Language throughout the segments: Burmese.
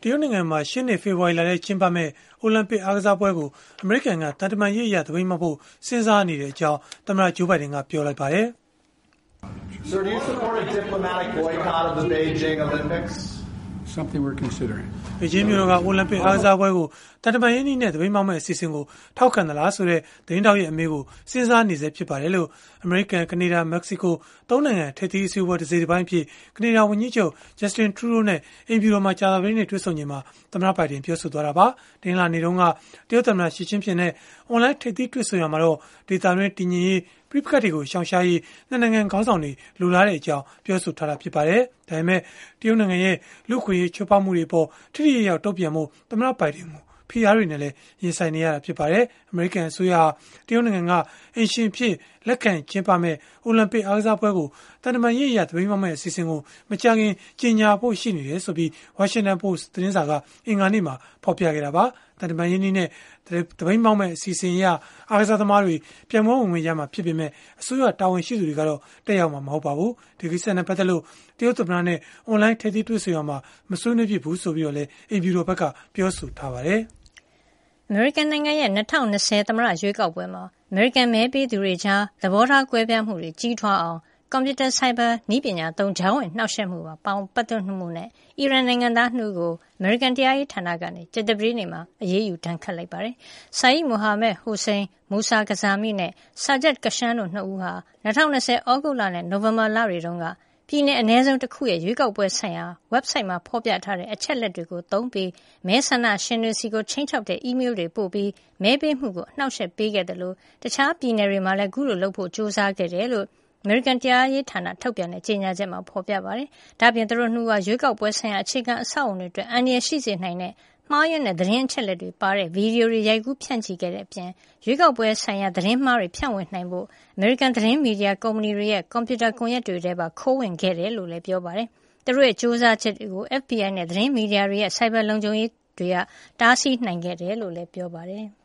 တရုတ်နိုင်ငံမှာရှေ့နှစ်ဖေဖော်ဝါရီလထဲကျင်းပမယ့်အိုလံပစ်အားကစားပွဲကိုအမေရိကန်ကတန်တမာရေးအရသပိတ်မှတ်ဖို့စဉ်းစားနေတဲ့အကြောင်းသမ္မတဂျိုးဘိုင်ဒန်ကပြောလိုက်ပါတယ်။ Sir, do you support a diplomatic boycott of the Beijing Olympics? Something we're considering. ဘေကျင်းမြို့တော်ကအိုလံပစ်အားကစားပွဲကိုတန်တမာရေးနည်းနဲ့သပိတ်မှောက်မဲ့အစီအစဉ်ကိုထောက်ခံသလားဆိုတဲ့သတင်းတောက်ရဲ့အမေးကိုစဉ်းစားနေစေဖြစ်ပါတယ်လို့အမေရိကန်ကနေဒါမက္ကဆီကိုသုံးနိုင်ငံထိပ်သီးအစည်းအဝေးတစ်စိတ်တစ်ပိုင်းဖြစ်ကနေဒါဝန်ကြီးချုပ်ဂျက်စတင်ထရူဒိုနဲ့အင်ဖြူတော်မှာကြာသပတေးနေ့တွေ့ဆုံချိန်မှာသမ္မတဘိုင်ဒန်ပြောဆိုသွားတာပါ။တင်းလာနေတုန်းကတရုတ်သမ္မတရှီကျင်းဖျင်နဲ့အွန်လိုင်းထိပ်သီးတွေ့ဆုံရမှာတော့ဒေသတွင်းတည်ငြိမ်ရေးပြပခတ်တွေကိုရှောင်ရှားရေးနှစ်နိုင်ငံခေါင်းဆောင်တွေလိုလားတဲ့အကြောင်းပြောဆိုထားတာဖြစ်ပါတယ်။ဒါပေမဲ့တရုတ်နိုင်ငံရဲ့လူခွေရေးချိုးဖောက်မှုတွေပေါ်ထိထိရောက်တုံ့ပြန်မှုသမ္မတဘိုင်ဒန်ဖိအားတွေနဲ့လည်းရင်ဆိုင်နေရတာဖြစ်ပါတယ်။အမေရိကန်အစိုးရတရုတ်နိုင်ငံကအင်ရှင်ဖြစ်လက်ခံကျင်းပမဲ့အိုလံပစ်အားကစားပွဲကိုတန်တမာရေးအရသပိတ်မှောက်မဲ့အစီအစဉ်ကိုမကြာခင်ကြေညာဖို့ရှိနေတယ်ဆိုပြီးဝါရှင်တန်ပို့စ်သတင်းစာကအင်္ဂါနေ့မှာဖော်ပြခဲ့တာပါ။တန်တမာရေးနည်းနဲ့သပိတ်မှောက်မဲ့အစီအစဉ်အရအားကစားသမားတွေပြန်ပွဲဝင်ရမှာဖြစ်ပေမဲ့အစိုးရတာဝန်ရှိသူတွေကတော့တက်ရောက်မှာမဟုတ်ပါဘူး။ဒီကိစ္စနဲ့ပတ်သက်လို့တရုတ်သမ္မတနဲ့အွန်လိုင်းထိပ်သီးတွေ့ဆုံရမှာမဆွေးနွေးဖြစ်ဘူးဆိုပြီးတော့လည်းအင်ဖြူတော်ဘက်ကပြောဆိုထားပါတယ်။အမေရိကန်နိုင်ငံရဲ့2020သမ္မတရွေးကောက်ပွဲမှာအမေရိကန်မဲပေးသူတွေကြားသဘောထားကွဲပြားမှုတွေကြီးထွားအောင်ကွန်ပျူတာဆိုင်ဘာနည်းပညာသုံးကြားဝင်နှောက်ယှက်မှုမှာပတ်သက်မှုနဲ့အီရန်နိုင်ငံသား2ဦးကိုအမေရိကန်တရားရေးဌာနကနေကြာသပတေးနေ့မှာအရေးယူဒဏ်ခတ်လိုက်ပါတယ်။ဆိုင်းမိုဟာမက်ဟိုစိန်မူဆာကဇာမီနဲ့ဆာဂျတ်ကရှန်တို့2ဦးဟာ2020ဩဂုတ်လနဲ့နိုဝင်ဘာလတွေတုန်းကပြည်내အ ਨੇ ဆုံးတစ်ခုရဲ့ရွေးကောက်ပွဲဆိုင်ရာ website မှာဖော်ပြထားတဲ့အချက်လက်တွေကိုသုံးပြီးမဲဆန္ဒရှင်တွေစီကိုချိန်ချောက်တဲ့ email တွေပို့ပြီးမဲပေးမှုကိုအနှောက်အယှက်ပေးခဲ့တယ်လို့တခြားပြည်နယ်တွေမှာလည်းခုလိုလုပ်ဖို့ကြိုးစားခဲ့တယ်လို့အမေရိကန်တရားရေးဌာနထုတ်ပြန်တဲ့ကြေညာချက်မှာဖော်ပြပါတယ်။ဒါ့အပြင်သူတို့2ကရွေးကောက်ပွဲဆိုင်ရာအခြေခံအဆောက်အအုံတွေအတွက်အန္တရာယ်ရှိစေနိုင်တဲ့မှားယွင်းတဲ့သတင်းအချက်လက်တွေပါတဲ့ဗီဒီယိုတွေရိုက်ကူးဖြန့်ချီခဲ့တဲ့အပြင်ရွေးကောက်ပွဲဆိုင်ရာသတင်းမှားတွေဖြန့်ဝေနိုင်ဖို့အမေရိကန်သတင်းမီဒီယာကုမ္ပဏီတွေရဲ့ကွန်ပျူတာကွန်ရက်တွေထဲပါခိုးဝင်ခဲ့တယ်လို့လည်းပြောပါတယ်။သူတို့ရဲ့စ조사ချက်တွေကို FBI နဲ့သတင်းမီဒီယာတွေရဲ့စိုက်ဘာလုံခြုံရေးတွေကတားဆီးနိုင်ခဲ့တယ်လို့လည်းပြောပါတယ်။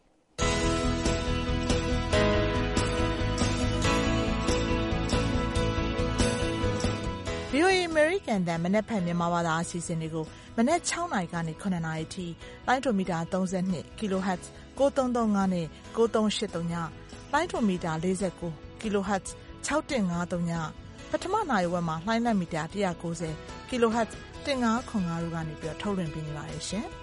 VOA American တန်မနက်ဖြန်မြန်မာဘာသာအစီအစဉ်တွေကိုမနက်6နာရီကနေ9နာရီထိလိုင်းဒိုမီတာ32 kHz 9335နဲ့9383ညလိုင်းဒိုမီတာ49 kHz 6153ညပထမနာရီဝက်မှာလိုင်းနက်မီတာ190 kHz 1505တို့ကနေပြီးထုတ်လွှင့်ပေးနေပါတယ်ရှင်။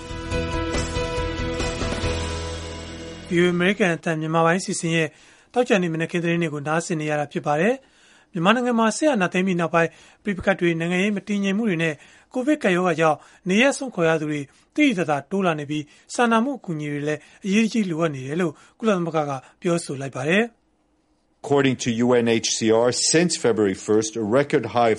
VOA American တန်မြန်မာပိုင်းစီစဉ်ရဲ့တောက်ကြံနေမနက်ခင်းသတင်းတွေကိုနားဆင်နေရတာဖြစ်ပါတယ်။မြန်မာနိုင်ငံမှာဆရာနာသိမ်းပြီးနောက်ပိုင်းပြည်ပခတ်တွေနိုင်ငံရေးမတည်ငြိမ်မှုတွေနဲ့ကိုဗစ်ကပ်ရောဂါကြောင့်နေရဆုံးခေါ်ရသူတွေတိတိကျကျတိုးလာနေပြီးစာနာမှုအကူအညီတွေလည်းအရေးကြီးလိုအပ်နေတယ်လို့ကုလသမဂ္ဂကပြောဆိုလိုက်ပါတယ်။ According to UNHCR, since February 1st, a record high of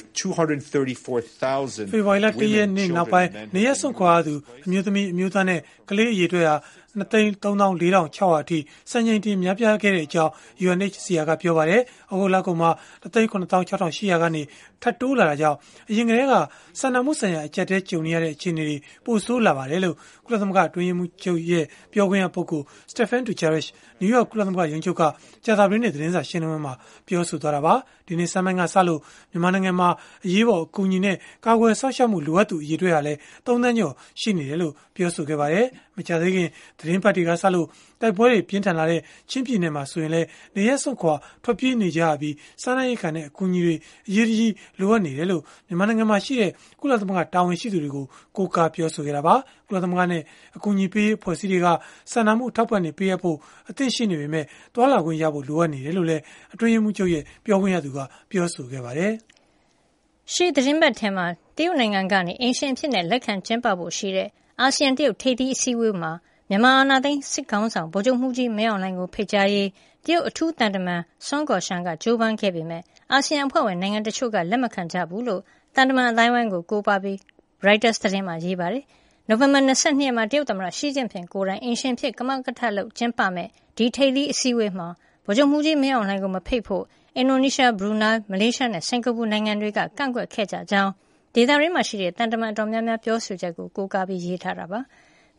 234,000 ဖေဖော်ဝါရီလ1ရက်နေ့နောက်ပိုင်းနေရဆုံးခေါ်ရသူအမျိုးသမီးအမျိုးသားနဲ့ကလေးအရေအတွက်ဟာ2,34,600 အထိစံချိန်တင်များပြားခဲ့တဲ့အကြောင်း UNHCR ကပြောပါတယ်။ဩဂုတ်လကုန်မှာ1,96,800 ကနေထပ်တိုးလာတာကြောင့်အရင်ကတည်းကစာနာမှုဆိုင်ရာအကျပ်တဲကြုံနေရတဲ့အခြေအနေတွေပိုဆိုးလာပါတယ်လို့ကုလသမဂ္ဂအတွင်းရေးမှူးချုပ်ရဲ့ပြောခွင့်ရပုဂ္ဂိုလ် Stéphane Dujarric နယူးယောက်ကုလသမဂ္ဂရုံးချုပ်ကကြာသပတေးနေ့သတင်းစာရှင်းလင်းပွဲမှာပြောဆိုသွားတာပါ။ဒီနေ့စမ်းပိုင်းကစလို့မြန်မာနိုင်ငံမှာအရေးပေါ်အကူအညီနဲ့ကာကွယ်စောင့်ရှောက်မှုလိုအပ်သူအရေအတွက်ဟာလည်း3 သန်းကျော်ရှိနေတယ်လို့ပြောဆိုခဲ့ပါတယ်။မကြာသေးခင်သတင်းပတ်တွေကစလို့တိုက်ပွဲတွေပြင်းထန်လာတဲ့ချင်းပြည်နယ်မှာဆိုရင်လည်းနေရက်စွန့်ခွာထွက်ပြေးနေကြရပြီးစားနပ်ရိက္ခာနဲ့အကူအညီတွေအရေးကြီးလိုအပ်နေတယ်လို့မြန်မာနိုင်ငံမှာရှိတဲ့ကုလသမဂ္ဂတာဝန်ရှိသူတွေကိုကိုးကားပြောဆိုခဲ့တာပါ။ကုလသမဂ္ဂနဲ့အကူအညီပေးအဖွဲ့အစည်းတွေကစာနာမှုထောက်ပံ့နေပေးရဖို့အသင့်ရှိနေပေမဲ့တွာလာခွင့်ရဖို့လိုအပ်နေတယ်လို့လည်းအတွင်းရေးမှူးချုပ်ရဲ့ပြောခွင့်ရသူကပြောဆိုခဲ့ပါတယ်။ရှေ့သတင်းပတ်ထဲမှာတရုတ်နိုင်ငံကနေအင်ရှင်ဖြစ်တဲ့လက်ခံကျင်းပဖို့ရှိတဲ့အာဆီယံတရုတ်ထိပ်သီးအစည်းအဝေးမှာမြန်မာအာဏာသိမ်းစစ်ကောင်ဆောင်ဗိုလ်ချုပ်မှုကြီးမင်းအောင်လှိုင်ကိုဖိတ်ကြားရေးတရုတ်အထူးတန်တမန်ဆွမ်းကော်ရှန်ကကြိုးပမ်းခဲ့ပေမဲ့အာဆီယံအဖွဲ့ဝင်နိုင်ငံတချို့ကလက်မခံကြဘူးလို့တန်တမန်အတိုင်းဝိုင်းကိုကိုးပါပြီး Reuters သတင်းမှာရေးပါတယ်။နိုဝင်ဘာ22ရက်မှာတရုတ်သမ္မတရှီကျင့်ဖျင်ကိုယ်တိုင်အင်ရှင်ဖြစ်ကမကထလုပ်ကျင်းပမဲ့ဒီထိပ်သီးအစည်းအဝေးမှာဗိုလ်ချုပ်မှုကြီးမင်းအောင်လှိုင်ကိုမဖိတ်ဖို့အင်ဒိုနီးရှား၊ဘရူနိုင်း၊မလေးရှားနဲ့စင်ကာပူနိုင်ငံတွေကကန့်ကွက်ခဲ့ကြကြောင်းဒေသတွင်းမှာရှိတဲ့တန်တမန်အတော်များများပြောဆိုချက်ကိုကိုးကားပြီးရေးထားတာပါ။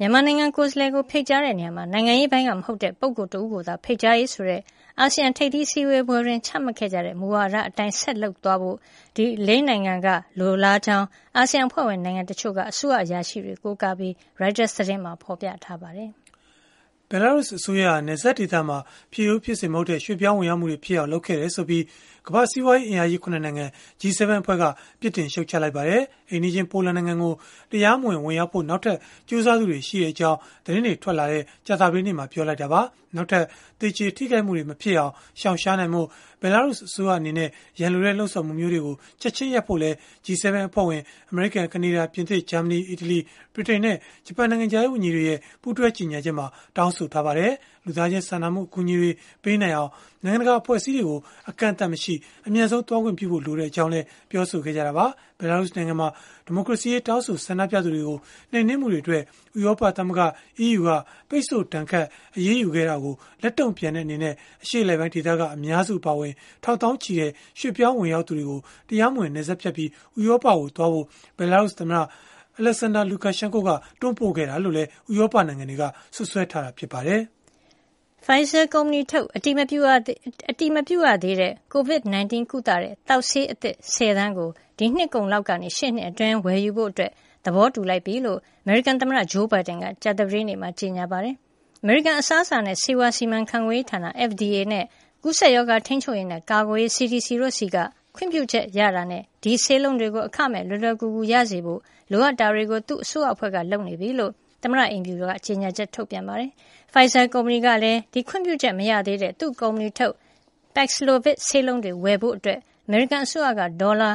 မြန်မာနိုင်ငံကိုယ်စားလှယ်ကိုဖိတ်ကြားတဲ့နေရာမှာနိုင်ငံရေးဘိုင်းကမဟုတ်တဲ့ပုဂ္ဂိုလ်တဦးကိုသာဖိတ်ကြားရေးဆိုတဲ့အာဆီယံထိပ်သီးစည်းဝေးပွဲတွင်ချမှတ်ခဲ့ကြတဲ့မူဝါဒအတိုင်းဆက်လုပ်သွားဖို့ဒီ၄နိုင်ငံကလိုလားကြောင်းအာဆီယံဖွဲ့ဝင်နိုင်ငံတချို့ကအစိုးရအရာရှိတွေကိုကားပြီး Reuters သတင်းမှာဖော်ပြထားပါတယ်။ဘယ်လာရုစ်အစိုးရနယ်စပ်ဒေသမှာပြည်ရိုးဖြစ်စဉ်မဟုတ်တဲ့ရွှေ့ပြောင်းဝင်ရောက်မှုတွေဖြစ်အောင်လုပ်ခဲ့တယ်ဆိုပြီးကမ္ဘာစီးပွားရေးအင်အားကြီး9နိုင်ငံ G7 အဖွဲ့ကပြစ်တင်ရှုတ်ချလိုက်ပါတယ်။အိန္ဒိယပိုလန်နိုင်ငံကိုတရားမဝင်ရောက်ဖို့နောက်ထပ်ကြိုးစားသူတွေရှိတဲ့အကြောင်းသတင်းတွေထွက်လာတဲ့ကြာသပတေးနေ့မှာပြောလိုက်တာပါ။နောက်ထပ်တေချေထိခိုက်မှုတွေမဖြစ်အောင်ရှောင်ရှားနိုင်မှုဘယ်လာရုစ်အစိုးရအနေနဲ့ရန်လိုတဲ့လှုပ်ဆောင်မှုမျိုးတွေကိုချက်ချင်းရပ်ဖို့လဲ G7 အဖွဲ့ဝင်အမေရိကန်ကနေဒါပြင်သစ်ဂျာမနီအီတလီဗြိတိန်နဲ့ဂျပန်နိုင်ငံခြားရေးဝန်ကြီးတွေရဲ့ပူးတွဲကြေညာချက်မှာတောင်းဆိုထားပါတယ်။လူသားချင်းစာနာမှုအကူအညီတွေပေးနိုင်အောင်နိုင်ငံတကာအဖွဲ့အစည်းတွေကိုအကန့်အသတ်မရှိအမြန်ဆုံးတွားခွင့်ပြုဖို့လိုတဲ့အကြောင်းလည်းပြောဆိုခဲ့ကြတာပါ။ဘယ်လာရုစ်နိုင်ငံမှာဒီမိုကရေစီရေးတောင်းဆိုဆန္ဒပြသူတွေကိုနှိမ်နင်းမှုတွေအတွက်ဥရောပသမဂ္ဂ EU ကပိတ်ဆို့တန်ခတ်အရေးယူခဲ့တာကိုလက်တုံ့ပြန်တဲ့အနေနဲ့အရှေ့အလယ်ပိုင်းဒေသကအများစုပါဝင်ထောက်တောင်းချီတဲ့ရွှေ့ပြောင်းဝင်ရောက်သူတွေကိုတရားမဝင်နယ်စပ်ဖြတ်ပြီးဥရောပကိုသွားဖို့ဘယ်လာရုစ်သမ္မတAlexander Lukashenko ကတွန်းပို့ခဲ့တာလို့လည်းဥရောပနိုင်ငံတွေကဆွဆွဲထားတာဖြစ်ပါတယ်။ Pfizer ကုမ္ပဏီထုတ်အတိမပြုရသေးတဲ့ COVID-19 ကုသတဲ့သောက်ဆေးအသစ်10 သန်းကိုဒီနှစ်ကုန်လောက်ကနေရှေ့နှစ်အတွင်းဝယ်ယူဖို့သဘောတူလိုက်ပြီလို့အမေရိကန်သမ္မတဂျိုးဘိုင်ဒန်ကကြာသပတေးနေ့မှာကြေညာပါတယ်။အမေရိကန်အစားအစာနဲ့ဆေးဝါးစီမံခန့်ခွဲရေးဌာန FDA နဲ့ကူးစက်ရောဂါထိန်းချုပ်ရေးနဲ့ကာကွယ်ရေး CDC တို့ဆီကခွင့်ပြုချက်ရတာနဲ့ဒီဆေးလုံးတွေကိုအခမဲ့လွယ်လွယ်ကူကူရစေဖို့လိုအပ်တာတွေကိုသူ့အစိုးရအဖွဲ့ကလုပ်နေပြီလို့သမ္မတအိမ်ဖြူတော်ကကြေညာချက်ထုတ်ပြန်ပါတယ်။ Pfizer ကုမ္ပဏီကလည်းဒီခွင့်ပြုချက်မရသေးတဲ့သူ့ကုမ္ပဏီထုတ် Paxlovid ဆေးလုံးတွေဝယ်ဖို့အတွက်အမေရိကန်အစိုးရကဒေါ်လာ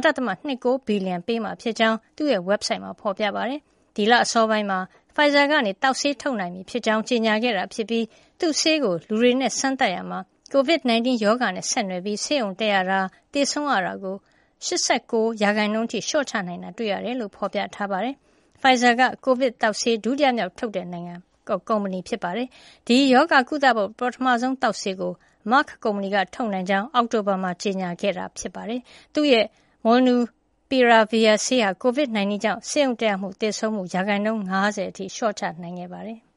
$5.29 ဘီလီယံပေးမှာဖြစ်ကြောင်းသူ့ရဲ့ website မှာဖော်ပြပါတယ်။ဒီလအစောပိုင်းမှာ Pfizer ကနေသောက်ဆေးထုတ်နိုင်ပြီဖြစ်ကြောင်းကြေညာခဲ့တာဖြစ်ပြီးသူ့ဆေးကိုလူတွေနဲ့စမ်းသပ်ရာမှာ COVID-19 ရောဂါနဲ့ဆက်နွယ်ပြီးဆေးရုံတက်ရတာသေဆုံးရတာကို89% ထိလျှော့ချနိုင်တာတွေ့ရတယ်လို့ဖော်ပြထားပါတယ်။ Pfizer က COVID သောက်ဆေးဒုတိယမြောက်ထုတ်တဲ့နိုင်ငံကုမ္ပဏီဖြစ်ပါတယ်။ဒီရောဂါကုသဖို့ပထမဆုံးသောက်ဆေးကို Merck ကုမ္ပဏီကထုတ်နိုင်ကြောင်းအောက်တိုဘာမှာကြေညာခဲ့တာဖြစ်ပါတယ်။သူ့ရဲ့ Molnupiravir ဆေးဟာ COVID-19 ကြောင့်ဆေးရုံတက်ရမှုသေဆုံးမှု50% အထိလျှော့ချနိုင်ခဲ့ပါတယ်။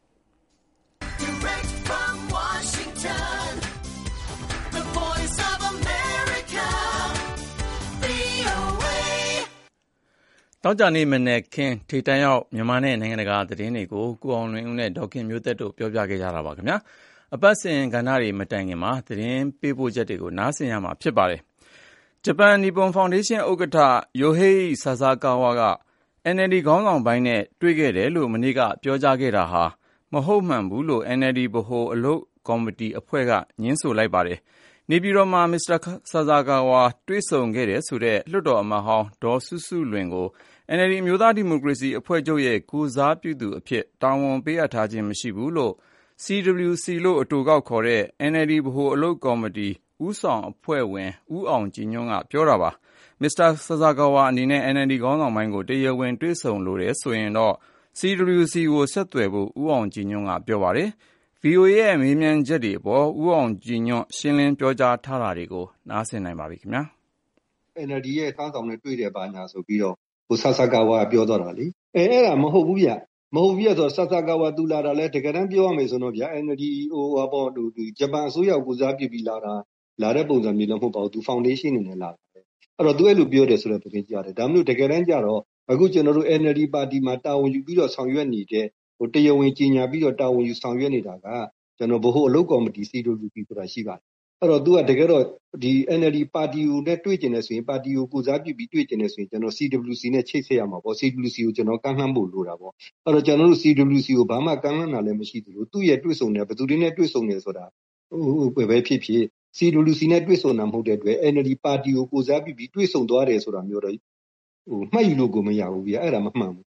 တောက်ကြနေမနေ့ခင်ထိတန်းရောက်မြန်မာနဲ့နိုင်ငံတကာသတင်းတွေကိုကိုအောင်လွင်ဦးနဲ့ဒေါခင်မျိုးသက်တို့ပြောပြခဲ့ကြတာပါခင်ဗျာအပတ်စဉ်ကဏ္ဍတွေမတိုင်ခင်မှာသတင်းပေးပို့ချက်တွေကိုနားဆင်ရမှာဖြစ်ပါတယ်ဂျပန်နီပွန်ဖောင်ဒေးရှင်းဥက္ကဋ္ဌယိုဟေးဆာဆာကာဝါက NLD ခေါင်းဆောင်ပိုင်းနဲ့တွေ့ခဲ့တယ်လို့မနေ့ကပြောကြားခဲ့တာဟာမဟုတ်မှန်ဘူးလို့ NLD ဗဟိုအလုပ်ကော်မတီအဖွဲ့ကညင်းဆိုလိုက်ပါတယ်နေပြည်တော်မှာမစ္စတာဆာဆာကာဝါတွေ့ဆုံခဲ့တယ်ဆိုတဲ့လွှတ်တော်အမတ်ဟောင်းဒေါ်စုစုလွင်ကို NLD အမျိုးသားဒီမိုကရေစီအဖွဲ့ချုပ်ရဲ့ကိုယ်စားပြုသူအဖြစ်တာဝန်ပေးအပ်ထားခြင်းမရှိဘူးလို့ CWC လို့အတိုကောက်ခေါ်တဲ့ NLD ဗဟိုအလုပ်ကော်မတီဦးဆောင်အဖွဲ့ဝင်ဦးအောင်ကြည်ညွန့်ကပြောတာပါမစ္စတာဆာဆာကာဝါအနေနဲ့ NLD ခေါင်းဆောင်ပိုင်းကိုတရားဝင်တွေ့ဆုံလိုတယ်ဆိုရင်တော့ CWC ကိုဆက်သွယ်ဖို့ဦးအောင်ကြည်ညွန့်ကပြောပါတယ်VOA ရဲ့မေးမြန်းချက်တွေအပေါ်ဦးအောင်ကြည်ညွန့်ရှင်းလင်းပြောကြားထားတာတွေကိုနားဆင်နိုင်ပါပြီခင်ဗျာ NLD ရဲ့ခေါင်းဆောင်နဲ့တွေ့တယ်ပါညာဆိုပြီးတော့ဆာဆာကာဝါပြောသွားတာလေအဲ့ဒါမဟုတ်ဘူးဗျမဟုတ်ဘူးဆိုတော့ဆာဆာကာဝါသူလာတာလဲတကယ်တမ်းပြောရမယ်ဆိုတော့ဗျ NLD ဂျပန်အစိုးရကိုစားပြုပြီးလာတဲ့ပုံစံမျိုးလည်းမဟုတ်ပါဘူးသူဖောင်ဒေးရှင်းနေနဲ့လာတယ်အဲ့တော့သူအဲ့လိုပြောတယ်ဆိုတော့ပြင်ကြတယ်ဒါမှမဟုတ်တကယ်တမ်းကျတော့အခုကျွန်တော်တို့ NLD ပါတီမှာတာဝန်ယူပြီးတော့ဆောင်ရွက်နေတဲ့တရားဝင်ကြီးညာပြီးတော့တာဝန်ယူဆောင်ရွက်နေတာကကျွန်တော်ဗဟိုအလုပ်ကော်မတီ CWC ဆိုတာရှိပါတယ်အဲ့တော့သူကတကယ်တော့ဒီ NLD ပါတီကိုနဲ့တွေ့ကျင်နေဆိုရင်ပါတီကိုကိုစားပြုပြီးတွေ့ကျင်နေဆိုရင်ကျွန်တော် CWC နဲ့ချိတ်ဆက်ရမှာပေါ့ CWC ကိုကျွန်တော်ကမ်းလှမ်းဖို့လိုတာပေါ့အဲ့တော့ကျွန်တော်တို့ CWC ကိုဘာမှကမ်းလှမ်းတာလည်းမရှိသလိုသူ့ရဲ့တွေ့ဆုံတယ်ဘယ်သူတွေနဲ့တွေ့ဆုံတယ်ဆိုတာပဲဖြစ်ဖြစ် CWC နဲ့တွေ့ဆုံတာမဟုတ်တဲ့အတွက် NLD ပါတီကိုကိုစားပြုပြီးတွေ့ဆုံသွားတယ်ဆိုတာမျိုးတော့မှတ်ယူလို့ကိုမရဘူးဗျအဲ့ဒါမမှန်ဘူး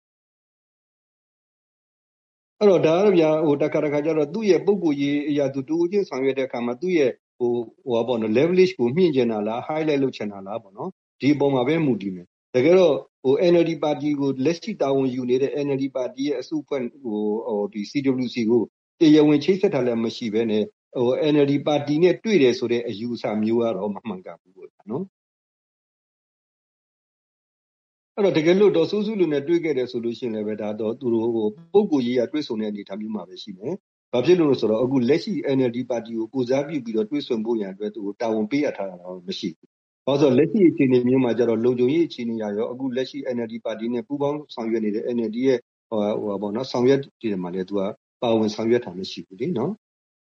အဲ့တော့ဒါကဗျာတခါကျတော့သူ့ရဲ့ပုံကိုရေးအရာသူတူးချင်းဆောင်ရွက်တဲ့အခါမှာသူ့ရဲ့ပေါ့နော် leverage ကိုမြင့်ကျင်တာလား highlight လုပ်ချင်တာလားပေါ့နော်ဒီအပေါ်မှာပဲမူတည်မယ်တကယ်တော့NLD ပါတီကိုလက်ရှိတာဝန်ယူနေတဲ့ NLD ပါတီရဲ့အစုအဖွဲ့ဒီ CWC ကိုတရားဝင်ချိတ်ဆက်တာလည်းမရှိဘဲနဲ့NLD ပါတီနဲ့တွေ့တယ်ဆိုတဲ့အယူအဆမျိုးကတော့မမှန်ကန်ဘူးပေါ့နော်အဲ့တော့တကယ်လို့ဒေါ်စိုးစုလူနဲ့တွေ့ခဲ့တယ်ဆိုလို့ရှိရင်လည်းပဲဒါတော့သူတို့ပုံကိုကြီးရတွေ့ဆုံတဲ့အနေအထားမျိုးမှာပဲရှိမယ်။ဘာဖြစ်လို့လဲဆိုတော့အခုလက်ရှိ NLD ပါတီကိုကိုစားပြုပြီးတော့တွေ့ဆုံဖို့ရန်အတွက်သူကိုတာဝန်ပေးရထားတာတော့မရှိဘူး။ဘာလို့ဆိုလက်ရှိအခြေအနေမျိုးမှာကျတော့လုံခြုံရေးအခြေအနေရောအခုလက်ရှိ NLD ပါတီနဲ့ပူးပေါင်းဆောင်ရွက်နေတဲ့ NLD ရဲ့ဟိုပေါ့နော်ဆောင်ရွက်ဒီမှာလည်းသူကပါဝင်ဆောင်ရွက်တာမရှိဘူးလေနော်။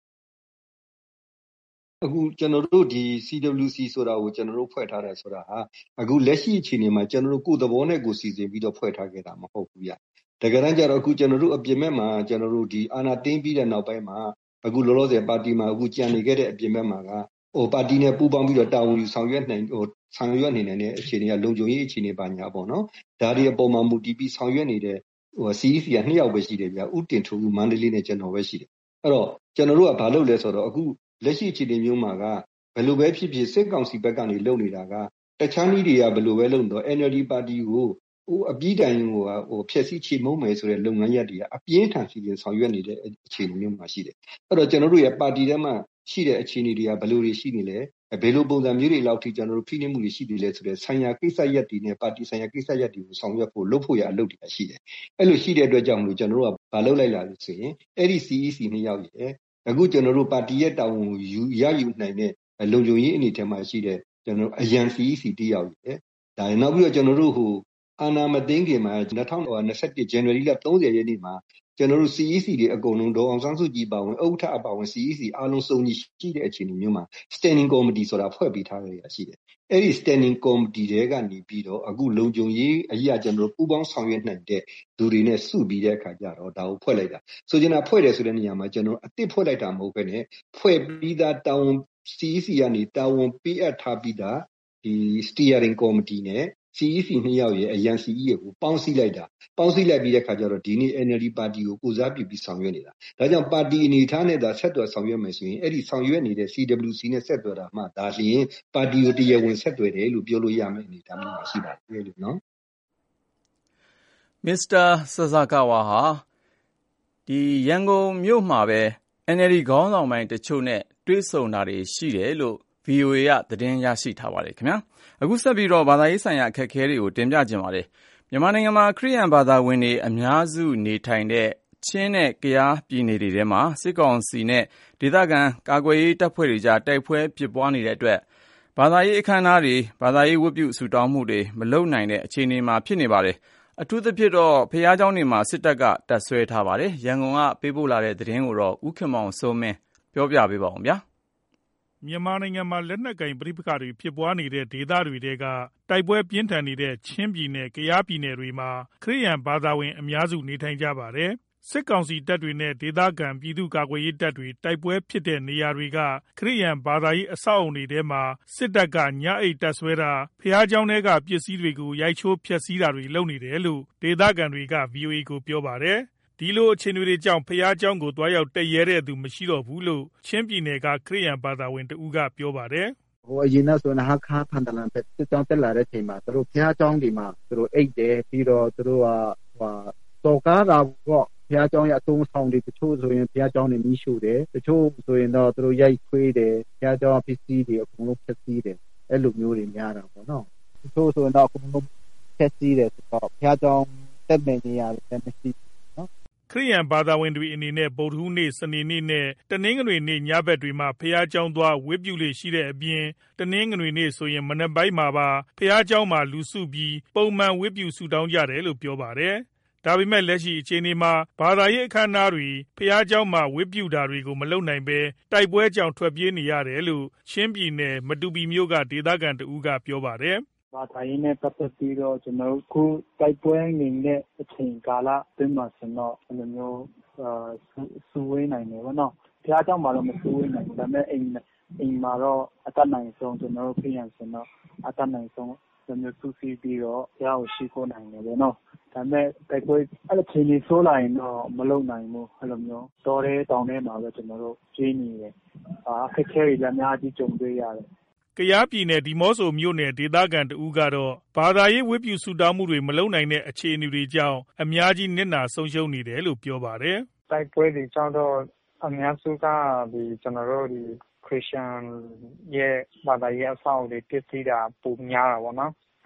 အခုကျွန်တော်တို့ဒီ CWC ဆိုတာကိုကျွန်တော်တို့ဖွဲ့ထားတယ်ဆိုတာဟာအခုလက်ရှိအခြေအနေမှာကျွန်တော်တို့ကိုယ်သဘောနဲ့ကိုယ်စီစဉ်ပြီးတော့ဖွဲ့ထားခဲ့တာမဟုတ်ဘူးဗျ။တကယ်တမ်းကျတော့အခုကျွန်တော်တို့အပြင်ဘက်မှာကျွန်တော်တို့ဒီအာဏာသိမ်းပြီးတဲ့နောက်ပိုင်းမှာအခုလောလောဆယ်ပါတီမှာအခုကြံနေခဲ့တဲ့အပြင်ဘက်မှာကပါတီနဲ့ပူးပေါင်းပြီးတော့တာဝန်ယူဆောင်ရွက်နိုင်တဲ့အခြေအနေကလုံခြုံရေးအခြေအနေပါညာပေါ့နော်။ဒါတွေအပေါ်မှာမူတည်ပြီးဆောင်ရွက်နေတဲ့CEC က2ယောက်ပဲရှိတယ်ဗျ။ဦးတင်ထွန်းဦးမန္တလေးနဲ့ကျွန်တော်ပဲရှိတယ်။အဲ့တော့ကျွန်တော်တို့ကဘာလုပ်လဲဆိုတော့အခုလက်ရှိအခြေအနေမျိုးမှာကဘယ်လိုပဲဖြစ်ဖြစ်စစ်ကောင်စီဘက်ကနေလုပ်နေတာကတခြားနည်းတွေကဘယ်လိုပဲလုပ်တော့ NLD ပါတီကိုအပြီးတိုင်ဖျက်ဆီးချေမှုန်းမယ်ဆိုတဲ့လုပ်ငန်းရပ်တွေကအပြင်းထန်စီစဉ်ဆောင်ရွက်နေတဲ့အခြေအနေမျိုးမှာရှိတယ်။အဲ့တော့ကျွန်တော်တို့ရဲ့ပါတီထဲမှာရှိတဲ့အခြေအနေတွေကဘယ်လိုတွေရှိနေလဲဘယ်လိုပုံစံမျိုးတွေလောက်ထိကျွန်တော်တို့ဖိနှိပ်မှုတွေရှိနေလဲဆိုတဲ့ဆိုင်ရာကိစ္စရပ်တွေနဲ့ပါတီဆိုင်ရာကိစ္စရပ်တွေကိုဆောင်ရွက်ဖို့လုပ်ဖို့ရအလုပ်တွေရှိတယ်။အဲ့လိုရှိတဲ့အတွက်ကြောင့်မလို့ကျွန်တော်တို့ကဘာလုပ်လိုက်လာလို့ဆိုရင်အဲ့ဒီ CEC 2ယောက်ရဲ့အခုကျွန်တော်တို့ပါတီရဲ့တာဝန်ကိုရယူနိုင်တဲ့လုံခြုံရေးအနေနဲ့မှာရှိတဲ့ကျွန်တော်အရန် CEC တယောက်ရဲ့ဒါနောက်ပြီးတော့ကျွန်တော်တို့အာနာမသိန်းခင်မှာ2021 January လ30ရက်နေ့မှာကျွန်တော်တို့ CEC တွေအကုန်လုံးဒေါ်အောင်ဆန်းစုကြည်ပါဝင်ဥက္ကဋ္ဌအပါဝင် CEC အားလုံးစုံညီရှိတဲ့အခြေအနေမျိုးမှာ Standing Committee ဆိုတာဖွဲ့ပြီးထားရရှိတယ်။အဲ့ဒီ Standing Committee တွေကနေပြီးတော့အခုလုံခြုံရေးအရာကျွန်တော်တို့ပူးပေါင်းဆောင်ရွက်နိုင်တဲ့သူတွေနဲ့စုပြီးတဲ့အခါကျတော့ဒါကိုဖွဲ့လိုက်တာ။ဆိုချင်တာဖွဲ့တယ်ဆိုတဲ့နေရာမှာကျွန်တော်အသစ်ဖွဲ့လိုက်တာမဟုတ်ဘဲနဲ့ဖွဲ့ပြီးသားတာဝန် CEC ကနေတာဝန်ပေးအပ်ထားပြီးသားဒီ Steering Committee နဲ့CEC 2ယောက်ရဲ့အရန် CE ကိုပေါင်းစည်းလိုက်တာပေါင်းစည်းလိုက်ပြီးတဲ့ခါကျတော့ဒီနေ့ NLD ပါတီကိုကိုစားပြုပြီးဆောင်ရွက်နေတာဒါကြောင့်ပါတီအနေထားနဲ့သာဆက်သွယ်ဆောင်ရွက်မယ်ဆိုရင်အဲ့ဒီဆောင်ရွက်နေတဲ့ CWC နဲ့ဆက်သွယ်တာမှဒါလျှင်ပါတီကိုတရားဝင်ဆက်သွယ်တယ်လို့ပြောလို့ရမယ်အနေထားမျိုးရှိပါတယ်လို့နော်မစ္စတာဆာဆာကာဝါဟာဒီရန်ကုန်မြို့မှာပဲ NLD ခေါင်းဆောင်ပိုင်းတချို့နဲ့တွေ့ဆုံတာတွေရှိတယ်လို့ VOA ကသတင်းရရှိထားပါတယ်ခင်ဗျာအခုဆက်ပြီးတော့ဘာသာရေးဆိုင်ရာအခက်အခဲတွေကိုတင်ပြကြပါမယ်မြန်မာနိုင်ငံမှာခရစ်ယာန်ဘာသာဝင်တွေအများစုနေထိုင်တဲ့ချင်းနဲ့ကယားပြည်နယ်တွေထဲမှာစစ်ကောင်စီနဲ့ဒေသခံကာကွယ်ရေးတပ်ဖွဲ့တွေကြားတိုက်ပွဲဖြစ်ပွားနေတဲ့အတွက်ဘာသာရေးအခမ်းအနားတွေဘာသာရေးဝတ်ပြုဆုတောင်းမှုတွေမလုပ်နိုင်တဲ့အခြေအနေမှာဖြစ်နေပါတယ်အထူးသဖြင့်တော့ဖျားเจ้าတွေမှာစစ်တပ်ကတပ်ဆွဲထားပါတယ်ရန်ကုန်ကပေးပို့လာတဲ့သတင်းကိုတော့ဦးခင်မောင်စိုးမင်းပြောပြပေးပါဦးဗျာမြန်မာနိုင်ငံမှာလက်နက်ကင်ပဋိပက္ခတွေဖြစ်ပွားနေတဲ့ဒေသတွေထဲကတိုက်ပွဲပြင်းထန်နေတဲ့ချင်းပြည်နယ်၊ကယားပြည်နယ်တွေမှာခရစ်ယာန်ဘာသာဝင်အများစုနေထိုင်ကြပါတယ်။စစ်ကောင်စီတပ်တွေနဲ့ဒေသခံပြည်သူ့ကာကွယ်ရေးတပ်တွေတိုက်ပွဲဖြစ်တဲ့နေရာတွေကခရစ်ယာန်ဘာသာရေးအဆောက်အုံတွေထဲမှာစစ်တပ်ကညအိပ်တပ်ဆွဲတာဘုရားကျောင်းထဲကပစ္စည်းတွေကိုရိုက်ချိုးဖျက်ဆီးတာတွေလုပ်နေတယ်လို့ဒေသခံတွေက VOA ကိုပြောပါတယ်။ဒီလိုအခြေအနေတွေကြောင့်ဘုရားကျောင်းကိုသွားရောက်တက်ရဲတဲ့သူမရှိတော့ဘူးလို့ချင်းပြည်နယ်ကခရစ်ယာန်ဘာသာဝင်တဦးကပြောပါတယ်အရင်ကဆိုရင်ခါဖန်တလန်ပဲစစ်ကြောင်းတက်လာတဲ့အချိန်မှာသူတို့ဘုရားကျောင်းဒီမှာသူတို့အိတ်တယ်ပြီးတော့သူတို့ကစော်ကားတာပေါ့ဘုရားကျောင်းရဲ့အသုံးဆောင်တွေတချို့ဆိုရင်ဘုရားကျောင်းတွေမီးရှို့တယ်တချို့ဆိုရင်တော့သူတို့ရိုက်ခွေးတယ်ဘုရားကျောင်းပစ္စည်းတွေအကုန်လုံးဖျက်ဆီးတယ်အဲ့လိုမျိုးတွေများတာပေါ့နော်တချို့ဆိုရင်တော့အကုန်လုံးဖျက်ဆီးတယ်ဆိုတော့ဘုရားကျောင်းတက်နေနေရတယ်မရှိနော်ခရစ်ယာန်ဘာသာဝင်တွေအနေနဲ့ဗုဒ္ဓဟူးနေ့စနေနေ့နဲ့တနင်္ဂနွေနေ့ညဘက်တွေမှာဘုရားကျောင်းသွားဝတ်ပြုလေရှိတဲ့အပြင်တနင်္ဂနွေနေ့ဆိုရင်မနက်ပိုင်းမှာပါဘုရားကျောင်းမှာလူစုပြီးပုံမှန်ဝတ်ပြုဆုတောင်းကြတယ်လို့ပြောပါတယ်ဒါပေမဲ့လက်ရှိအခြေအနေမှာဘာသာရေးအခမ်းအနားတွေဘုရားကျောင်းမှာဝတ်ပြုတာတွေကိုမလုပ်နိုင်ပဲတိုက်ပွဲကြောင့်ထွက်ပြေးနေရတယ်လို့ချင်းပြည်နယ်မတူပီမြို့ကဒေသခံတဦးကပြောပါတယ်ဘာသာရေးနဲ့ပတ်သက်ပြီးတော့ကျွန်တော်ခုတိုက်ပွဲနေတဲ့အချိန်ကာလအတွင်းမှာဆိုတော့အလိုမျိုးစူဝေးနိုင်တယ်ဗောနော်ဘုရားကျောင်းမှာတော့မစူဝေးနိုင်ဘူးဒါပေမဲ့အိမ်မှာတော့အတတ်နိုင်ဆုံးကျွန်တော်တို့ပြင်ဆိုတော့အတတ်နိုင်ဆုံးကျွန်တော်စုစည်းပြီးတော့ဘုရားကိုရှိခိုးနိုင်တယ်ဗောနော်ဒါပေမဲ့တိုက်ပွဲအဲ့လိုချိန်ကြီးဆိုးလာရင်တော့မလုပ်နိုင်ဘူးအဲ့လိုမျိုးတော်တဲ့တောင်ထဲမှာပဲကျွန်တော်တို့ကြီးနေတယ်အခက်အခဲတွေလည်းအများကြီးကြုံတွေ့ရတယ်ကယားပြည်နယ်ဒီမော့ဆိုမြို့နယ်ဒေသခံတဦးကတော့ဘာသာရေးဝတ်ပြုဆုတောင်းမှုတွေမလုပ်နိုင်တဲ့အခြေအနေတွေကြောင့်အများကြီးနစ်နာဆုံးရှုံးနေတယ်လို့ပြောပါတယ်။တိုက်ပွဲတွေကြောင့်တော့အများစုကဒီကျွန်တော်တို့ဒီခရစ်ယာန်ရဲ့ဘာသာရေးအဆောက်အဦတွေတည်တည်တာပုံများတာပေါ့နော်။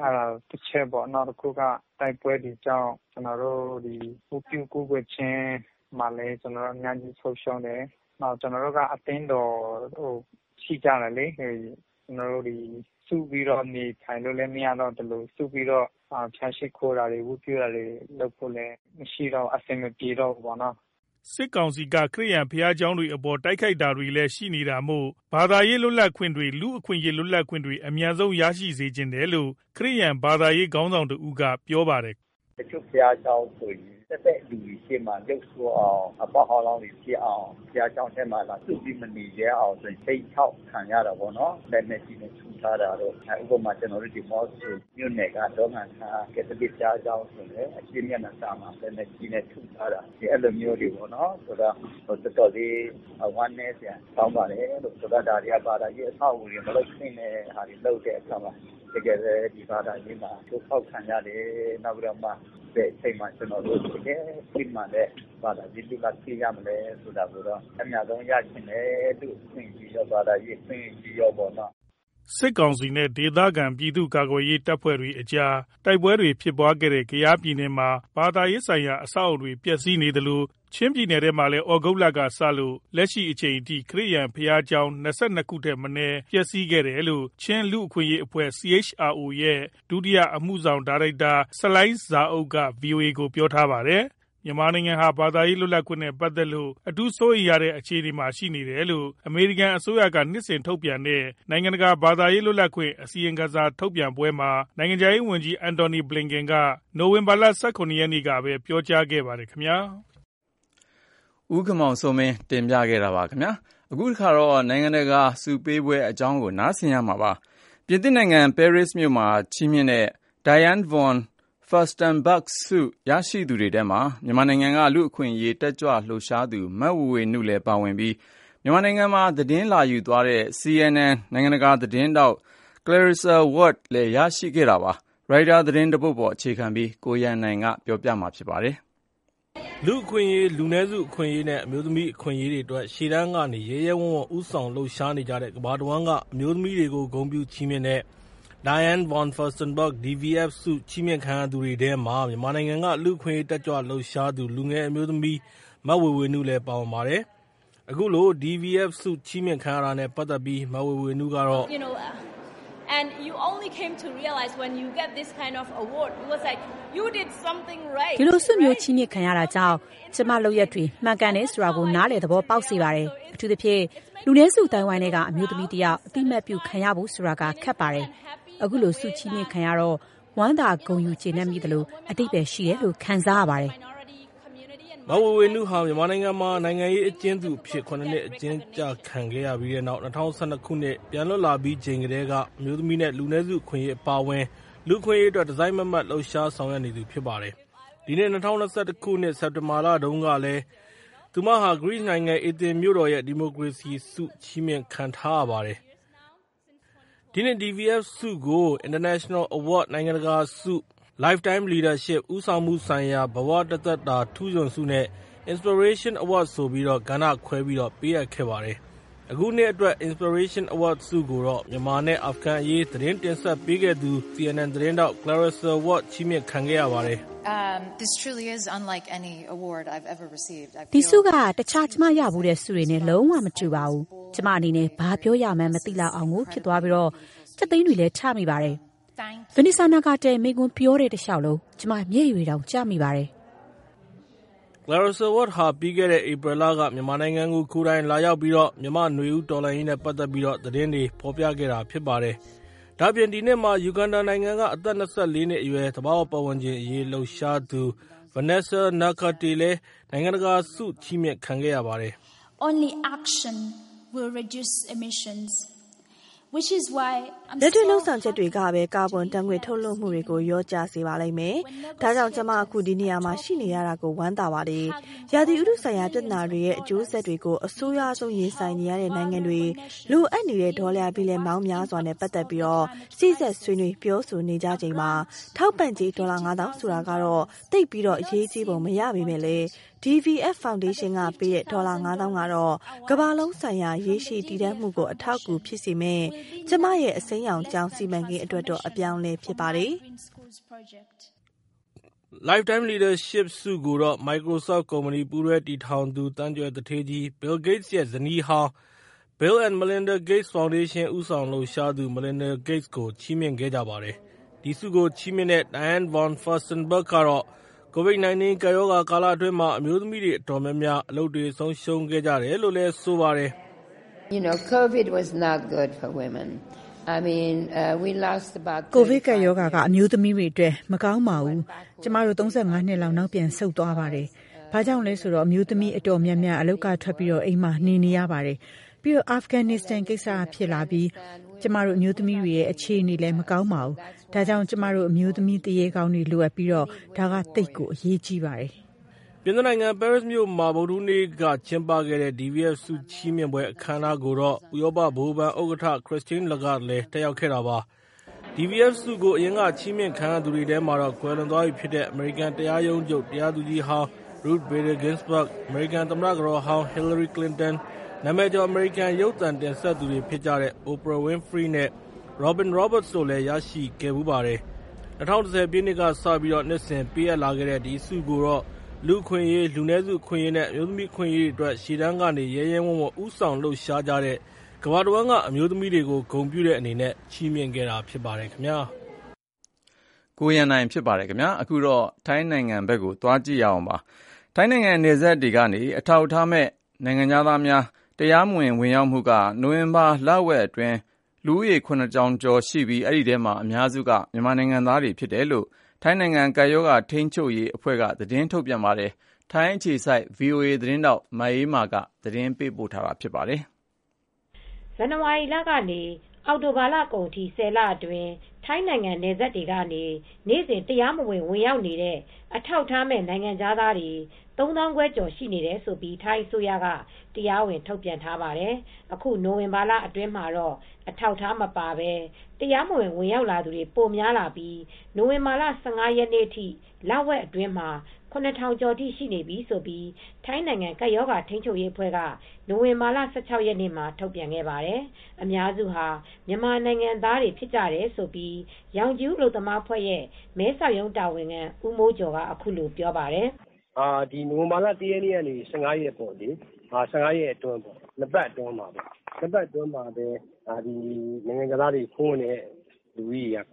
တစ်ချက်ပေါ့နောက်တစ်ခုကတိုက်ပွဲတွေကြောင့်ကျွန်တော်တို့ဒီဥပြုကိုွယ်ချင်းမှာလည်းကျွန်တော်တို့အများကြီးဆုံးရှုံးတယ်နောက်ကျွန်တော်တို့ကအသင်းတော်ရှိကြတယ်လေကျွန်တော်တို့ဒီစုပြီးတော့နေထိုင်လို့လည်းမရတော့တလို့စုပြီးတော့ဖြန့်ရှိခိုးတာတွေဝုပြတာတွေလုပ်ဖို့လည်းမရှိတော့အဆင်မပြေတော့ဘူးပေါ့နော်စစ်ကောင်စီကခရစ်ယာန်ဘုရားကျောင်းတွေအပေါ်တိုက်ခိုက်တာတွေလည်းရှိနေတာမို့ဘာသာရေးလွတ်လပ်ခွင့်တွေလူအခွင့်အရေးလွတ်လပ်ခွင့်တွေအများဆုံးရရှိစေခြင်းတယ်လို့ခရစ်ယာန်ဘာသာရေးခေါင်းဆောင်တဦးကပြောပါတယ်တချို့ဘုရားကျောင်းဆိုရင်တဲ့လူကြီးရှေ့မှာရုပ်ဆိုးအောင်အပေါဟောင်းလောင်းတွေဖြစ်အောင်ဘုရားကျောင်းထဲမှာလာစုပြီးမနေရအောင်ဆိုရင်စိတ်ချောက်ခံရတာပေါ့နော်လက်နဲ့ကြီးနဲ့ထူထားတာတော့ဥပမာကျွန်တော်တို့ဒီမော့ဆိုမြို့နယ်ကတော့မှန်ခါကက်သလစ်ဘုရားကျောင်းဆိုလည်းအရှင်းမျက်နှာစာမှာလက်နဲ့ကြီးနဲ့ထူထားတာဒီအဲ့လိုမျိုးတွေပေါ့နော်ဆိုတော့တော်တော်လေးဝမ်းနည်းစရာကောင်းပါတယ်လို့ဆိုတော့ဒါတွေကဘာသာရေးအဆောက်အဦတွေမလုပ်ခွင့်နဲ့ဟာတွေလုပ်တဲ့အခါမှာတကယ်လည်းဒီဘာသာရေးမှာထုတ်ဖောက်ခံရတယ်နောက်ပြီးတော့မှတဲ့အချိန်မှာကျွန်တော်တို့တကယ်ပြင်မှလည်းဘာသာရေးကသိရမလဲဆိုတာကိုတော့အများဆုံးရချင်တယ်လို့သိပြီးတော့ဘာသာရေးသိပြီးရောပေါ့နော်စစ်ကောင်စီနဲ့ဒေသခံပြည်သူ့ကာကွယ်ရေးတပ်ဖွဲ့တွေအကြားတိုက်ပွဲတွေဖြစ်ပွားခဲ့တဲ့ကယားပြည်နယ်မှာဘာသာရေးဆိုင်ရာအဆောက်အဦတွေပျက်စီးနေတယ်လို့ချင်းပြည်နယ်ထဲမှာလည်းဩဂုတ်လကစလို့လက်ရှိအချိန်အထိခရစ်ယာန်ဘုရားကျောင်း22ခုထက်မနည်းပျက်စီးခဲ့တယ်လို့ချင်းလူအခွင့်အရေးအဖွဲ့ CHRO ရဲ့ဒုတိယအမှုဆောင်ဒါရိုက်တာဆလိုင်းဇာအုပ်က VOA ကိုပြောထားပါတယ်မြန်မာနိုင်ငံဟာဘာသာရေးလွတ်လပ်ခွင့်နဲ့ပတ်သက်လို့အထူးစိုးရိမ်ရတဲ့အခြေအနေမှာရှိနေတယ်လို့အမေရိကန်အစိုးရကနှစ်စဉ်ထုတ်ပြန်တဲ့နိုင်ငံတကာဘာသာရေးလွတ်လပ်ခွင့်အစီရင်ခံစာထုတ်ပြန်ပွဲမှာနိုင်ငံခြားရေးဝန်ကြီးအန်တိုနီဘလင်ကန်ကနိုဝင်ဘာလ18ရက်နေ့ကပဲပြောကြားခဲ့ပါတယ်ခင်ဗျာဦးခင်မောင်စိုးမင်းတင်ပြခဲ့တာပါခင်ဗျာအခုတစ်ခါတော့နိုင်ငံတကာစုပေးပွဲအကြောင်းကိုနားဆင်ရမှာပါပြင်သစ်နိုင်ငံပဲရစ်မြို့မှာချီးမြှင့်တဲ့ Diane von Furstenberg ဆုရရှိသူတွေထဲမှာမြန်မာနိုင်ငံကလူအခွင့်အရေးတက်ကြွလှုပ်ရှားသူမတ်ဝဝေနုလည်းပါဝင်ပြီးမြန်မာနိုင်ငံမှာသတင်းလာယူသွားတဲ့ CNN နိုင်ငံတကာသတင်းတောက် Clarissa Ward လည်းရရှိခဲ့တာပါရိုက်တာသတင်းတပုဒ်ပေါ်အခြေခံပြီးကိုရန်နိုင်ကပြောပြမှာဖြစ်ပါတယ်လူအခွင့်အရေးလူနည်းစုအခွင့်အရေးနဲ့အမျိုးသမီးအခွင့်အရေးတွေအတွက်ရှေ့တန်းကနေရဲရဲဝံ့ဝံ့ဦးဆောင်လှုပ်ရှားနေကြတဲ့ကမ္ဘာတစ်ဝန်းကအမျိုးသမီးတွေကိုဂုဏ်ပြုချီးမြှင့်တဲ့ Diane von Furstenberg DVF ဆုချီးမြှင့်ခံရသူတွေထဲမှာမြန်မာနိုင်ငံကလူ့အခွင့်အရေးတက်ကြွလှုပ်ရှားသူလူငယ်အမျိုးသမီးမဝေဝေနုလည်းပါဝင်ပါတယ်။အခုလို DVF ဆုချီးမြှင့်ခံရတာနဲ့ပတ်သက်ပြီးမဝေဝေနုကတော့ And you only came to realize when you get this kind of award it was like you did something right ဒီလိုဆုမျိုးချီးမြှင့်ခံရတာကြောင့်ကျမလုပ်ရက်တွေမှန်ကန်တယ်ဆိုတာကိုနားလည်သဘောပေါက်စေပါတယ်အထူးသဖြင့်လူနည်းစုတိုင်းဝိုင်းတွေကအမျိုးသမီးတယောက်အတိမတ်ပြုခံရဖို့ဆိုတာကခက်ပါတယ်အခုလိုဆုချီးမြှင့်ခံရတော့ဝမ်းသာဂုဏ်ယူကျေနပ်မိသလိုအတိတ်ပဲရှိတယ်လို့ခံစားရပါတယ်မဝေဝေနုဟာမြန်မာနိုင်ငံမှာနိုင်ငံရေးအကျဉ်းသူဖြစ်9နှစ်အကျဉ်းချခံခဲ့ရပြီးတဲ့နောက်2012ခုနှစ်ပြန်လွတ်လာပြီးချိန်ကတည်းကအမျိုးသမီးနဲ့လူနည်းစုအခွင့်အရေးအပါအဝင်လူခွင့်ရေးအတွက်ဒီဇိုင်းမမတ်လှုပ်ရှားဆောင်ရွက်နေသူဖြစ်ပါတယ်။ဒီနေ့2021ခုနှစ်စက်တင်ဘာလတုန်းကလည်းသူမဟာဂရိနိုင်ငံအေသင်မြို့တော်ရဲ့ဒီမိုကရေစီဆုချီးမြှင့်ခံထားရပါတယ်။ဒီနေ့ DVF ဆုကို International Award နိုင်ငံတကာဆု Lifetime Leadership ဦးဆောင်မှုဆိုင်ရာဘဝတသက်တာထူးချွန်ဆုနဲ့ Inspiration Award ဆိုပြီးတော့ကဏ္ဍခွဲပြီးတော့ပေးအပ်ခဲ့ပါတယ်။အခုနှစ်အတွက် Inspiration Award ဆုကိုတော့မြန်မာနဲ့အာဖဂန်အရေးသတင်းတင်ဆက်ပေးခဲ့သူ CNN သတင်းတောက် Clarissa Ward ချီးမြှင့်ခံခဲ့ရပါတယ် This truly is unlike any award I've ever received. ဒီဆုကတခြားကျမရဘူးတဲ့ဆုတွေနဲ့လုံးဝမတူပါဘူး။ကျမအနေနဲ့ဘာပြောရမှန်းမသိလောက်အောင်ကိုဖြစ်သွားပြီးတော့စက်သိန်းတွေလည်းချမိပါတယ်။ဗနီဆာနာကတဲ့မိကွန်းပြောတဲ့တခြားလုံးကျမမျက်ရည်တောင်ကျမိပါတယ်။ Clarissa Ward ဟာပြီးခဲ့တဲ့ဧပြီလကမြန်မာနိုင်ငံကိုကိုယ်တိုင်လာရောက်ပြီးတော့မြန်မာနွေဦးတော်လှန်ရေးနဲ့ပတ်သက်ပြီးတော့သတင်းတွေဖော်ပြခဲ့တာဖြစ်ပါတယ်။ဒါပြင်ဒီနှစ်မှာယူဂန်ဒါနိုင်ငံကအသက်24နှစ်အရွယ်သဘာဝပတ်ဝန်းကျင်အရေးလှုပ်ရှားသူ Vanessa Nakate လည်းနိုင်ငံတကာဆုချီးမြှင့်ခံခဲ့ရပါတယ်။ Only action will reduce emissions. လက်တွေ့လှုပ်ဆောင်ချက်တွေကပဲကာဗွန်ဓာတ်ငွေ့ထုတ်လွှတ်မှုတွေကိုလျော့ကျစေပါလိမ့်မယ်။ဒါကြောင့်ကျမအခုဒီနေရာမှာရှိနေရတာကိုဝမ်းသာပါတယ်။ရာသီဥတုဆိုင်ရာပြဿနာတွေရဲ့အကျိုးဆက်တွေကိုအဆိုးရွားဆုံးရင်ဆိုင်နေရတဲ့နိုင်ငံတွေလိုအပ်နေတဲ့ဒေါ်လာဘီလီယံပေါင်းများစွာနဲ့ပတ်သက်ပြီးတော့စိစက်ဆွေးနွေးပြောဆိုနေကြချိန်မှာထောက်ပံ့ကြေးဒေါ်လာ9000ဆိုတာကတော့တိတ်ပြီးတော့အရေးကြီးပုံမရပေမဲ့လေDVF Foundation ကပေးတဲ့ဒေါ်လာ9000ကတော့ကမ္ဘာလုံးဆိုင်ရာရေးရှိတည်တံ့မှုကိုအထောက်အကူဖြစ်စေမဲ့။ကျမရဲ့အစိမ်းရောင်ကျောင်းစီမံကိန်းအတွက်တော့အပြောင်းအလဲဖြစ်ပါတယ်။ Lifetime Leadership ဆုကိုတော့ Microsoft ကုမ္ပဏီပူးတွဲတည်ထောင်သူသန်းကြွယ်သူဌေးကြီး Bill Gates ရဲ့ဇနီးဟောင်း Bill and Melinda Gates Foundation ဦးဆောင်လှုပ်ရှားသူ Melinda Gates ကိုချီးမြှင့်ခဲ့ကြပါတယ်။ ဒီဆုကိုချီးမြှင့်တဲ့ Diane von Furstenberg ကတော့ COVID-19 ကပ်ရောဂါကာလအတွင်းမှာအမျိုးသမီးတွေအတော်များများအလုပ်တွေဆုံးရှုံးခဲ့ကြတယ်လို့လည်းဆိုပါတယ်။ COVID was not good for women. we lost about ကိုဗစ်ကပ်ရောဂါကအမျိုးသမီးတွေအတွက်မကောင်းပါဘူး။ကျမတို့35နှစ်လောက်နောက်ပြန်ဆုတ်သွားပါတယ်။ဘာကြောင့်လဲဆိုတော့အမျိုးသမီးအတော်များများအလုပ်ကထွက်ပြီးတော့အိမ်မှာနေရပါတယ်။ပြီးတော့အာဖဂန်နစ္စတန်ကိစ္စဖြစ်လာပြီးကျမတို့အမျိုးသမီးတွေရဲ့အခြေအနေလည်းမကောင်းပါဘူး။ဒါကြောင့်ကျမတို့အမျိုးသမီးတရေကောင်းတွေလိုအပ်ပြီးတော့ဒါကသိပ်ကိုအရေးကြီးပါတယ်။ပြင်သစ်နိုင်ငံပဲရစ်မြို့မှာဗုဒ္ဓဟူးနေ့ကကျင်းပခဲ့တဲ့ DVF ဆုချီးမြှင့်ပွဲအခမ်းအနားကိုတော့ဥရောပဗဟိုဘဏ်ဥက္ကဋ္ဌ Christine Lagarde လည်းတက်ရောက်ခဲ့တာပါ။ DVF ဆုကိုအရင်ကချီးမြှင့်ခံရသူတွေထဲမှာတော့ကွယ်လွန်သွားပြီဖြစ်တဲ့အမေရိကန်တရားရုံးချုပ်တရားသူကြီးဟောင်း Ruth Bader Ginsburg, အမေရိကန်သမ္မတကတော်ဟောင်း Hillary Clinton, နာမည်ကျော်အမေရိကန်ရုပ်သံတင်ဆက်သူတွေဖြစ်ကြတဲ့ Oprah Winfrey နဲ့ Robin Roberts တို့လည်းရရှိခဲ့ဖူးပါတယ်။ 2010 ပြည့်နှစ်ကစပြီးနှစ်စဉ်ပေးအပ်လာခဲ့တဲ့ဒီဆုကိုတော့လူ့အခွင့်အရေး၊လူနည်းစုအခွင့်အရေးနဲ့အမျိုးသမီးအခွင့်အရေးတွေအတွက်ရှေ့တန်းကနေရဲရဲဝံ့ဝံ့ဦးဆောင်လှုပ်ရှားကြတဲ့ကမ္ဘာတဝန်းကအမျိုးသမီးတွေကိုဂုဏ်ပြုတဲ့အနေနဲ့ချီးမြှင့်ခဲ့တာဖြစ်ပါတယ်ခင်ဗျာ။ကိုရန်နိုင်ဖြစ်ပါတယ်ခင်ဗျာ။အခုတော့ထိုင်းနိုင်ငံဘက်ကိုသွားကြည့်ရအောင်ပါ။ထိုင်းနိုင်ငံနယ်စပ်တွေကနေအထောက်အထားမဲ့နိုင်ငံသားများတရားမဝင်ဝင်ရောက်မှုကနိုဝင်ဘာလဝက်အတွင်းလူဦးရေ9,000 ကျော်ရှိပြီးအဲ့ဒီထဲမှာအများစုကမြန်မာနိုင်ငံသားတွေဖြစ်တယ်လို့ထိုင်းနိုင်ငံကပ်ရောဂါထိန်းချုပ်ရေးအဖွဲ့ကသတင်းထုတ်ပြန်ပါတယ်။ထိုင်းအခြေစိုက် VOA သတင်းတောက်မအေးမာကသတင်းပေးပို့ထားတာဖြစ်ပါတယ်။ဇန်နဝါရီလကနေအောက်တိုဘာလကုန်ထိ10လအတွင်းထိုင်းနိုင်ငံနယ်စပ်တွေကနေနေ့စဉ်တရားမဝင်ဝင်ရောက်နေတဲ့အထောက်အထားမဲ့နိုင်ငံသားတွေ3,000 ခွဲကျော်ရှိနေတယ်ဆိုပြီးထိုင်းအစိုးရကတရားဝင်ထုတ်ပြန်ထားပါတယ်။အခုနိုဝင်ဘာလအတွင်းမှာတော့အထောက်အထားမပါဘဲတရားမဝင်ဝင်ရောက်လာသူတွေပိုများလာပြီးနိုဝင်ဘာလ15ရက်နေ့ထိလဝက်အတွင်းမှာ9,000 ကျော်ထိရှိနေပြီဆိုပြီးထိုင်းနိုင်ငံကပ်ရောဂါထိန်းချုပ်ရေးအဖွဲ့ကနိုဝင်ဘာလ16ရက်နေ့မှာထုတ်ပြန်ခဲ့ပါတယ်။အများစုဟာမြန်မာနိုင်ငံသားတွေဖြစ်ကြတယ်ဆိုပြီးရောင်ကျူးလူသမားဖွဲ့ရဲ့မဲဆောက်ရုံးတာဝန်ခံဦးမိုးကျော်ကအခုလိုပြောပါတယ်။ဒီနိုဝင်ဘာလ1ရက်နေ့ကနေ15ရက်ပေါ့လေ15ရက်အတွင်းပေါ့နှစ်ပတ်အတွင်းမှာပဲနှစ်ပတ်အတွင်းမှာပဲဒီနိုင်ငံသားတွေခိုးနေတဲ့လူကြီးက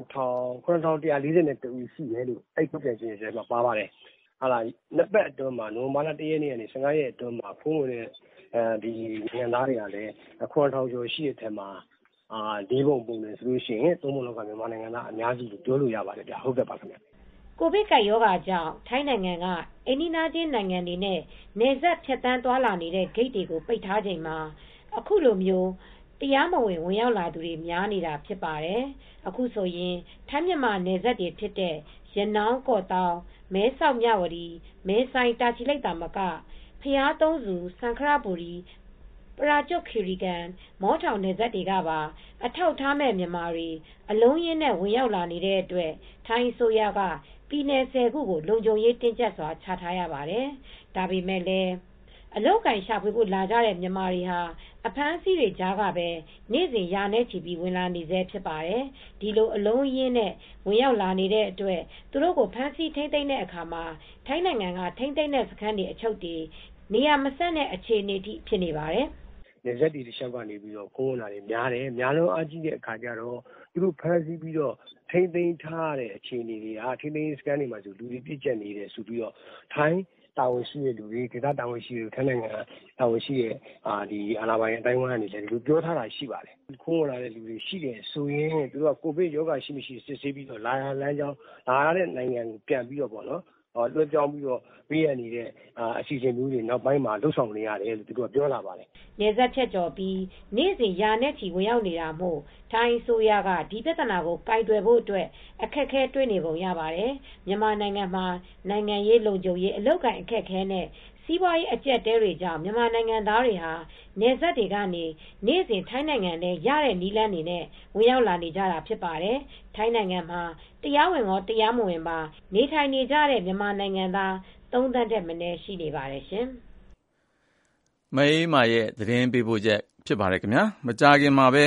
9,142ဦးရှိတယ်လို့အဲ့ထုတ်ပြန်ခြင်းထဲမှာပါပါတယ်။ဟာလားနှစ်ပတ်အတွင်းမှာနိုဝင်ဘာလ1ရက်နေ့ကနေ15ရက်အတွင်းမှာခိုးနေတဲ့ဒီနိုင်ငံသားတွေကလည်း9,000 ကျော်ရှိတဲ့ထဲမှာ၄ ပုံပုံနေဆိုလို့ရှိရင်3 ပုံလောက်ကမြန်မာနိုင်ငံသားအများကြီးလို့ပြောလို့ရပါတယ်ဗျ။ဟုတ်ကဲ့ပါခင်ဗျ။ကိုဗစ်ကပ်ရောဂါကြောင့်ထိုင်းနိုင်ငံကအိန္ဒိယချင်းနိုင်ငံတွေနဲ့နယ်စပ်ဖြတ်တန်းသွားလာနေတဲ့ဂိတ်တွေကိုပိတ်ထားချိန်မှာအခုလိုမျိုးတရားမဝင်ဝင်ရောက်လာသူတွေများနေတာဖြစ်ပါတယ်။အခုဆိုရင်ထိုင်းမြန်မာနယ်စပ်တွေဖြစ်တဲ့ရနောင်းကော့တောင်းမဲဆောက်မြဝတီမဲဆိုင်တာချီလိတ်တာမကဖျားသုံးစုစံခရဘူရီပရာကျွတ်ခီရီကန်မောထောင်နယ်စပ်တွေကပါအထောက်ထားမဲ့မြန်မာတွေအလုံးရင်းနဲ့ဝင်ရောက်လာနေတဲ့အတွက်ထိုင်းအစိုးရကပြည်နယ်10ခုကိုလုံခြုံရေးတင်းကျပ်စွာချထားရပါတယ်။ဒါပေမဲ့လည်းအလောက်ကန်ရှာဖွေဖို့လာကြတဲ့မြန်မာတွေဟာအဖမ်းအဆီးတွေကြားကပဲနေ့စဉ်ရာနဲ့ချီပြီးဝင်လာနေစေဖြစ်ပါတယ်။ဒီလိုအလုံးရင်းနဲ့ဝင်ရောက်လာနေတဲ့အတွက်သူတို့ကိုဖမ်းဆီးထိန်းသိမ်းတဲ့အခါမှာထိုင်းနိုင်ငံကထိန်းသိမ်းတဲ့စခန်းတွေအချုပ်တွေနေရာမဆက်တဲ့အခြေအနေထိဖြစ်နေပါတယ်။နယ်စပ်တွေတစ်လျှောက်ကနေပြီးတော့ခိုးဝင်လာတွေများတယ်။များလုံးအားကြီးတဲ့အခါကျတော့သူတို့ဖမ်းဆီးပြီးတော့ထိန်းသိမ်းထားတဲ့အခြေအနေတွေကထိန်းသိမ်းစခန်းတွေမှာဆိုလူတွေပြည့်ကျက်နေတယ်ဆိုပြီးတော့ထိုင်းတာဝန်ရှိတဲ့လူတွေဒေသတာဝန်ရှိတဲ့ထိုင်းနိုင်ငံတာဝန်ရှိတဲ့ဒီအာဏာပိုင်အတိုင်းအဝန်ကနေလည်းဒီလိုပြောထားတာရှိပါတယ်။ခိုးဝင်လာတဲ့လူတွေရှိတယ်ဆိုရင်သူတို့ကကိုဗစ်ရောဂါရှိမရှိစစ်ဆေးပြီးတော့လာရလမ်းကြောင်းလာရတဲ့နိုင်ငံကိုပြန်ပြီးတော့ပေါ့နော်လွှဲပြောင်းပြီးတော့ပေးရနေတဲ့အစီအစဉ်မျိုးတွေနောက်ပိုင်းမှာလှုပ်ဆောင်နေရတယ်လို့သူတို့ကပြောလာပါတယ်။နယ်စပ်ဖြတ်ကျော်ပြီးနေ့စဉ်ရာနဲ့ချီဝင်ရောက်နေတာမို့ထိုင်းဆိုရကဒီပြဿနာကိုကင်တွယ်ဖို့အတွက်အခက်အခဲတွေ့နေပုံရပါတယ်။မြန်မာနိုင်ငံမှာနိုင်ငံရေးလုံခြုံရေးအလောက်ကန်အခက်အခဲနဲ့စီးပွားရေးအကျပ်တဲတွေကြောင့်မြန်မာနိုင်ငံသားတွေဟာနယ်စပ်တွေကနေနေ့စဉ်ထိုင်းနိုင်ငံထဲရတဲ့နီးလန်းတွေနဲ့ဝင်ရောက်လာနေကြတာဖြစ်ပါတယ်။ထိုင်းနိုင်ငံမှာတရားဝင်ရောတရားမဝင်ပါနေထိုင်နေကြတဲ့မြန်မာနိုင်ငံသား3 သန်းထက်မနည်းရှိနေပါတယ်ရှင်။မအေးမာရဲ့သတင်းပေးပို့ချက်ဖြစ်ပါတယ်ခင်ဗျာ။မကြာခင်မှာပဲ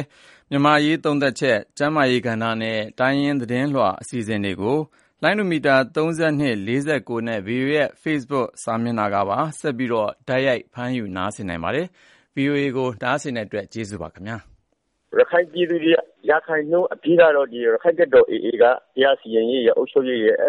မြန်မာရေးသုံးသပ်ချက်၊ကျန်းမာရေးကဏ္ဍနဲ့တိုင်းရင်းသတင်းလွှာအစီအစဉ်တွေကိုလိုင်းဒိုမီတာ32 49နဲ့ VOA ရဲ့ Facebook စာမျက်နှာကပါဆက်ပြီးတိုက်ရိုက်ဖမ်းယူနားဆင်နိုင်ပါတယ်။ VOA ကိုနားဆင်တဲ့အတွက်ကျေးဇူးပါခင်ဗျာ။ရခိုင်ပြည်သူတွေရာခိုင်နှုန်းအပြည့်ကတော့ဒီရခိုင်တပ်တော် AA ကတရားစီရင်ရေးရအုပ်ချုပ်ရေးရ